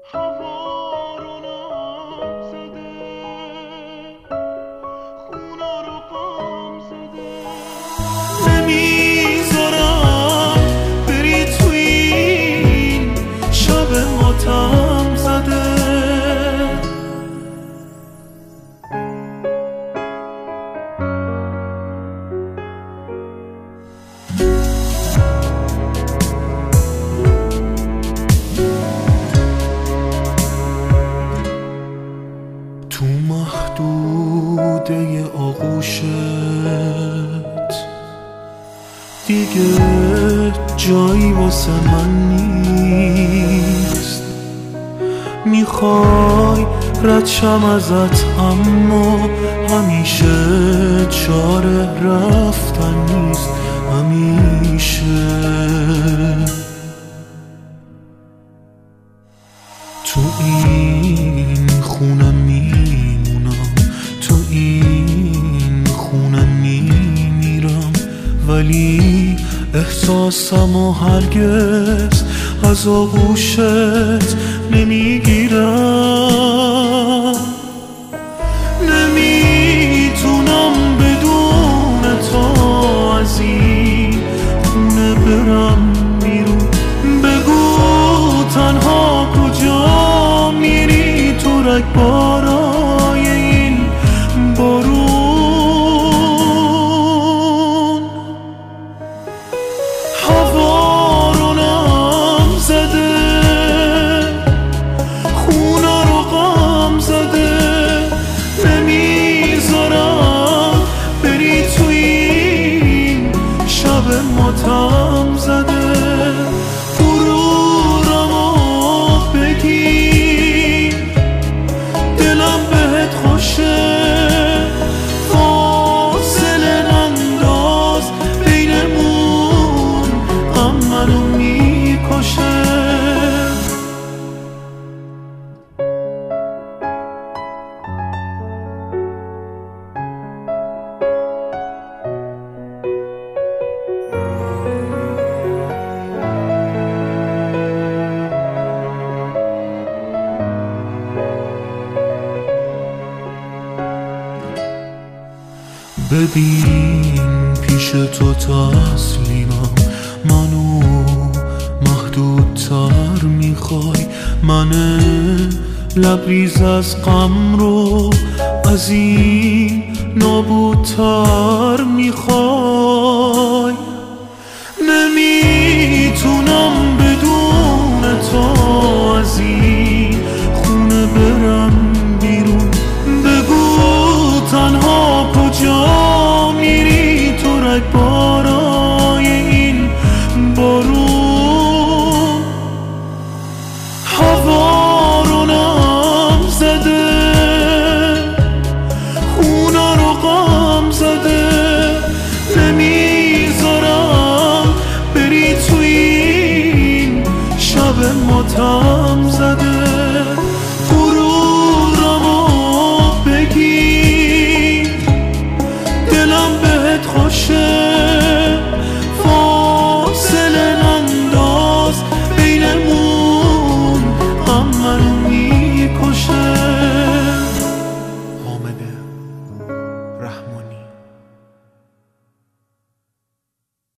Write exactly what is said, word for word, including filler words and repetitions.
هوا رو نزده، خونا رو غم زده، نمیذارم بری توی این شب ماتم زده. تو محدوده آغوشت دیگه جایی واسه من نیست. میخوای رد شم ازت اما همیشه چاره رفتن نیست. همیشه تو این خونه میمونم، تو این خونه میمیرم، ولی احساسمو هرگز از آغوشت نمیگیرم. نمیتونم بدون تو از این خونه برم بیرون. بگو تنها کجا میری تو رگبارای این بارون. هوا رو نم زده، خونا رو غم زده، نمیذارم بری توی این شب ماتم زده. ببین پیش تو تسلیمم، منو محدودتر میخوای. من لبریز از غم رو از این نابودتر میخوای. نمیتونم